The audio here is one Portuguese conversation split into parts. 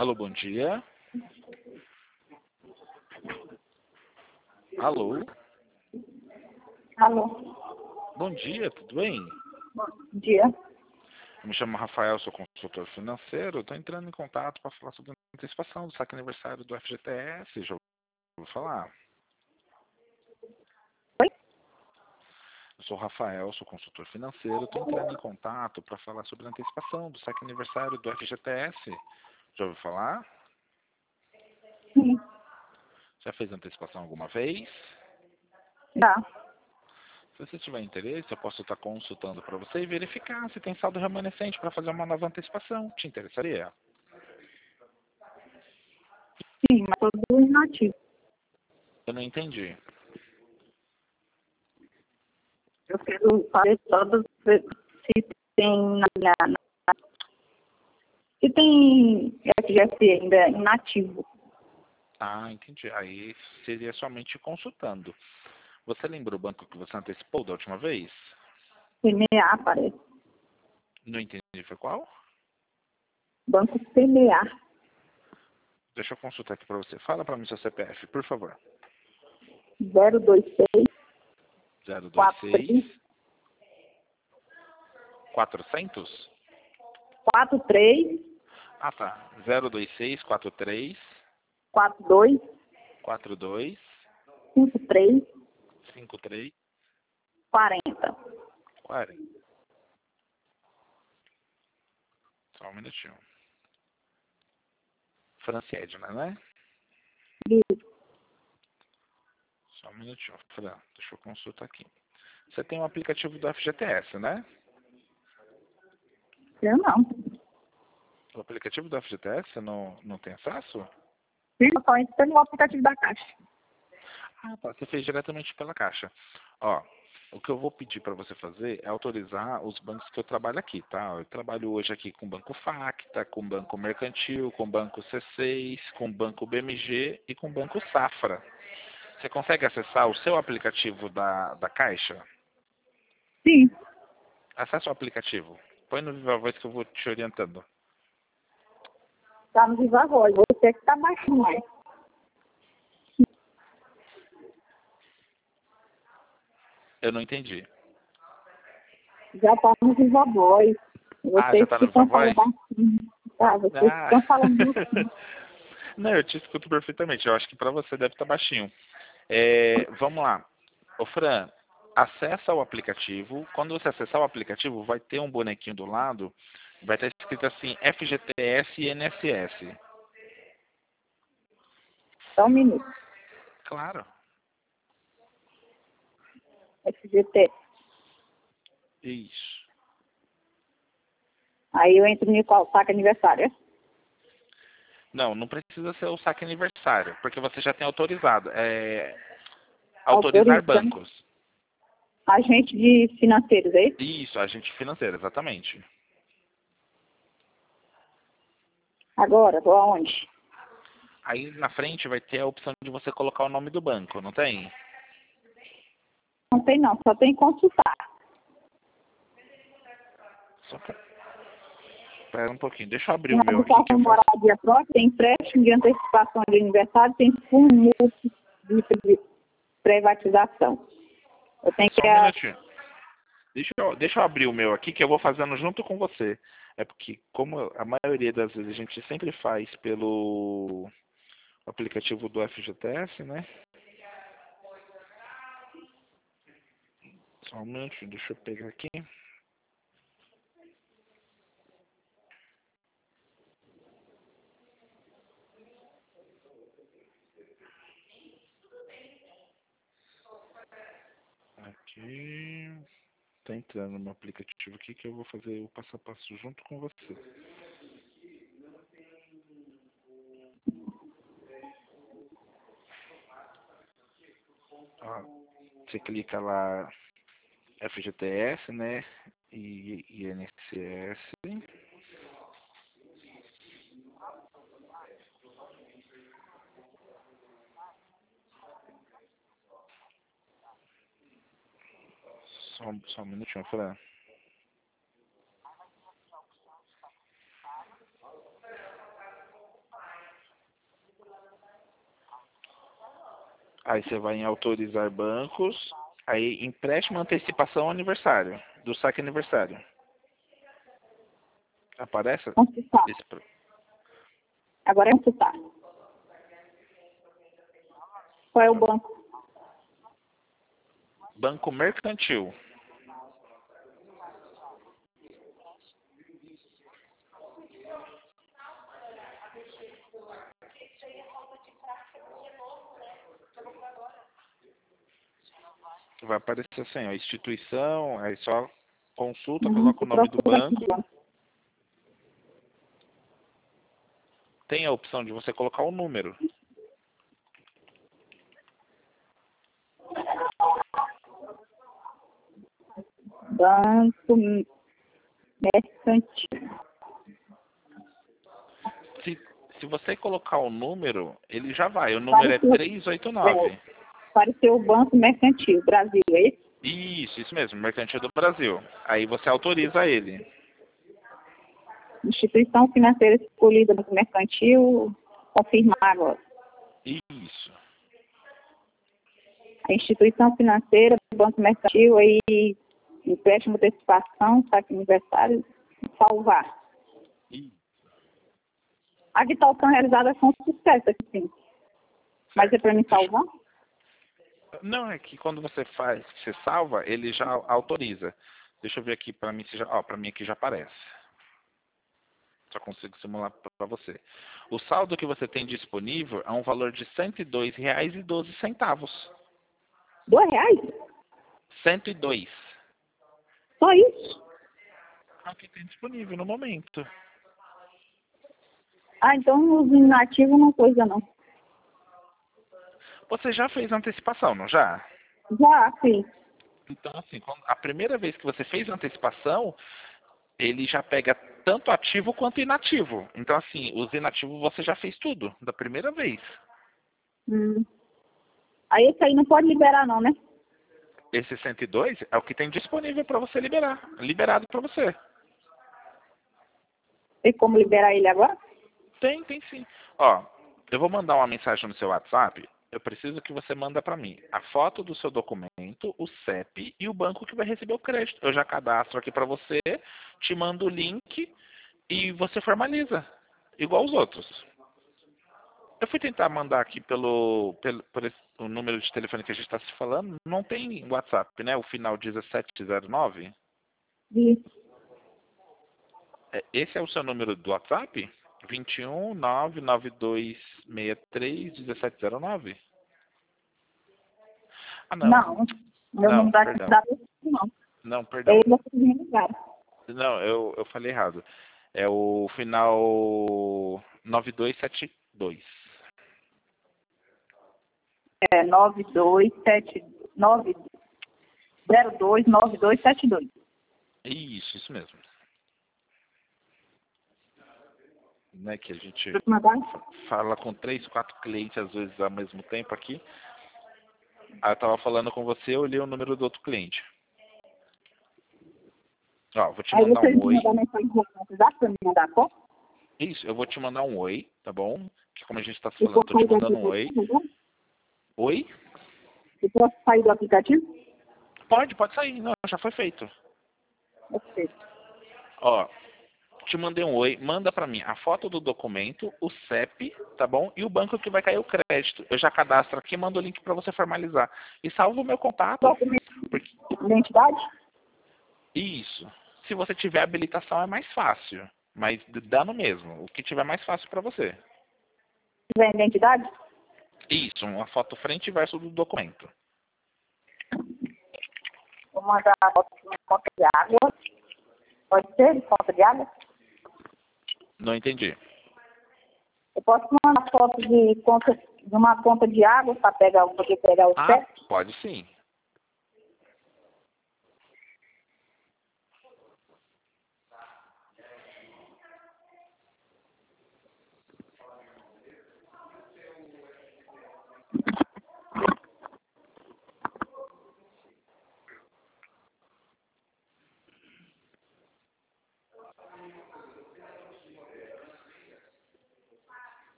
Alô, bom dia. Alô, Alô, bom dia, tudo bem? bom dia. Eu me chamo Rafael, sou consultor financeiro. Estou entrando em contato para falar sobre a antecipação do saque aniversário do FGTS. Já ouviu falar? Oi? Eu sou Rafael, sou consultor financeiro. Estou entrando em contato para falar sobre a antecipação do saque aniversário do FGTS. Já ouviu falar? Sim, Já fez antecipação alguma vez? tá. Se você tiver interesse, eu posso estar consultando para você e verificar se tem saldo remanescente para fazer uma nova antecipação. Te interessaria? Sim, mas todo inativo. Eu não entendi. Eu quero saber todos se tem se tem FGC ainda inativo. Ah, entendi. Aí seria somente consultando. Você lembra o banco que você antecipou da última vez? PMA, parece. Não entendi. Foi qual? Banco PMA. Deixa eu consultar aqui para você. Fala para mim seu CPF, por favor. 026 026 43 400? 43 Ah, tá. 026 43 42 42 53 53 40. 40. Só um minutinho. Franciedna, né? Só um minutinho, Fran. Deixa eu consultar aqui. Você tem um aplicativo do FGTS, né? Eu não. O aplicativo do FGTS você não tem acesso? Sim, só entra no aplicativo da Caixa. Ah, tá. Você fez diretamente pela Caixa. Ó, o que eu vou pedir para você fazer é autorizar os bancos que eu trabalho aqui, tá? Eu trabalho hoje aqui com o Banco Facta, com o Banco Mercantil, com o Banco C6, com o Banco BMG e com o Banco Safra. Você consegue acessar o seu aplicativo da Caixa? Sim. Acesse o aplicativo. Põe no Viva Voz que eu vou te orientando. Tá no Viva Voz. Você que tá baixinho mais. Eu não entendi. Já tá no Viva Voz. Ah, já Vocês tá que no Viva estão Voz? falando baixinho. Tá, vocês que Ah. estão falando baixinho. Não, eu te escuto perfeitamente. Eu acho que para você deve estar baixinho. Vamos lá. Ô Fran, acessa o aplicativo. Quando você acessar o aplicativo, vai ter um bonequinho do lado. Vai estar escrito assim, FGTS e INSS. Só um minuto. Claro. FGT. Isso. Aí eu entro no qual? Saca aniversário. É? Não, não precisa ser o saque aniversário, porque você já tem autorizado. Autorizar Autorizando. bancos. Agente de financeiros, é isso? Isso, agente financeiro, exatamente. Agora, vou aonde? Aí na frente vai ter a opção de você colocar o nome do banco, não tem? Não tem não, só tem consultar. Só que... Espera um pouquinho, deixa eu abrir o Tem meu aqui que habitação eu faço. moradia própria, tem empréstimo de antecipação de aniversário, tem fundo de privatização. Eu tenho Só que... um minutinho. Deixa eu abrir o meu aqui que eu vou fazendo junto com você. É porque, como a maioria das vezes a gente sempre faz pelo aplicativo do FGTS, né? Só um minutinho, deixa eu pegar aqui. Aqui. Tá entrando no meu aplicativo aqui que eu vou fazer o passo a passo junto com você. Ó, você clica lá FGTS, né? E INSS. Só um minutinho, Fran. Aí você vai em autorizar bancos. Aí empréstimo, antecipação, aniversário. Do saque aniversário. Aparece Consultar. esse Agora é consultar. Qual é o banco? banco mercantil. Vai aparecer assim, ó, instituição, aí só consulta, coloca o nome do Procura aqui, banco. banco. Tem a opção de você colocar o número. Banco mercantil. Se você colocar o número, ele já vai. O número é 389. Apareceu o Banco Mercantil Brasil, é isso? Isso mesmo, Mercantil do Brasil. Aí você autoriza ele. Instituição financeira escolhida Banco Mercantil, confirmar agora. Isso. A instituição financeira, Banco Mercantil, aí empréstimo, antecipação, saque aniversário, salvar. A quitação realizada com sucesso, aqui sim. Mas é para me salvar? Não, é que quando você faz, você salva, ele já autoriza. Deixa eu ver aqui para mim se já, ó, para mim aqui já aparece. Só consigo simular para você. O saldo que você tem disponível é um valor de R$ 102,12. R$ 2? 102. Só isso? É o que tem disponível no momento. Ah, então os inativos não coisa não. Você já fez antecipação, não já? Já fiz. Então, assim, a primeira vez que você fez a antecipação, ele já pega tanto ativo quanto inativo. Então, assim, os inativos você já fez tudo, da primeira vez. Aí esse aí não pode liberar não, né? Esse 102 é o que tem disponível para você liberar, liberado para você. Tem como liberar ele agora? Tem sim. Ó, eu vou mandar uma mensagem no seu WhatsApp. Eu preciso que você manda para mim a foto do seu documento, o CEP e o banco que vai receber o crédito. Eu já cadastro aqui para você, te mando o link e você formaliza, igual os outros. Eu fui tentar mandar aqui por o número de telefone que a gente está se falando. Não tem WhatsApp, né? O final 1709. Isso. Esse é o seu número do WhatsApp? 21 99263 1709? Ah, não. Não, meu Não, número perdão. da não. Não, É perdão. ele que me ligaram. Não, eu falei errado. É o final 9272. É 9272. Isso mesmo. Né, que a gente Vou te mandar? fala com 3, 4 clientes às vezes ao mesmo tempo aqui. Aí eu tava falando com você, eu olhei o número do outro cliente. Ó, vou te Aí mandar vocês um me oi. mandam mensagem no WhatsApp para me mandar a foto? Isso, eu vou te mandar um oi, tá bom? Que como a gente tá se E falando, eu posso tô sair te do mandando um oi. aplicativo, né? Oi? E posso sair do aplicativo? Pode sair. Não, já foi feito. Ok. Ó, te mandei um oi, manda pra mim a foto do documento, o CEP, tá bom? E o banco que vai cair o crédito. Eu já cadastro aqui, mando o link pra você formalizar. E salvo o meu contato. Documento Porque... de identidade? Isso. Se você tiver habilitação é mais fácil. Mas dá no mesmo. O que tiver mais fácil pra você. Se tiver identidade? Isso, uma foto frente e verso do documento. Vou mandar a foto de uma conta de água. Pode ser de conta de água? Não entendi. Eu posso mandar foto de uma conta de água para poder pegar o Ah, CEP? pode sim.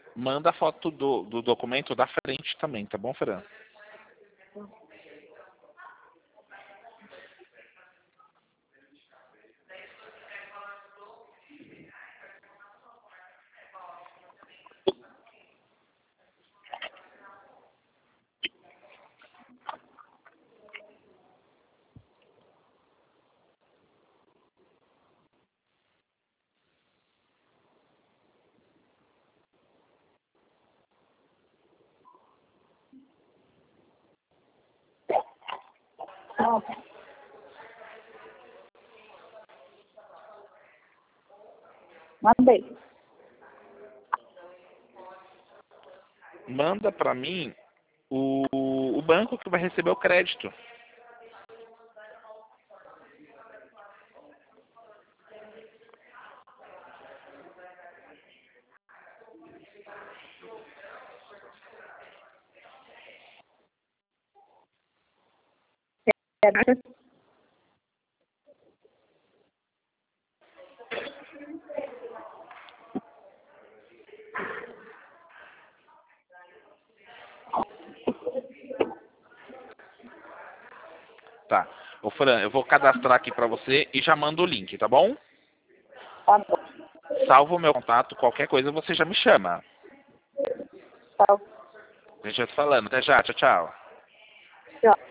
Manda a foto do documento da frente também, tá bom, Fran? Não, mandei. Manda para mim o banco que vai receber o crédito. Tá. Ô, Fran, eu vou cadastrar aqui para você e já mando o link, tá bom? Tá bom. Salva o meu contato, qualquer coisa você já me chama. Tá. A gente vai se falando. Até já. Tchau, tchau. Tchau.